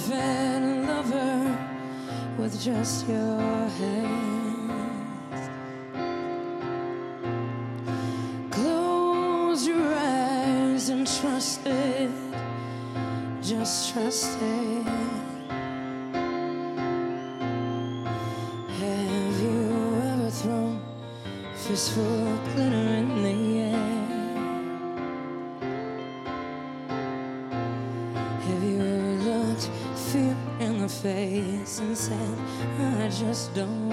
fed a lover with just your hands. Close your eyes and trust it, just trust it. Have you ever thrown a fistful of glitter in the air? Have you ever looked fear in the face and said, I just don't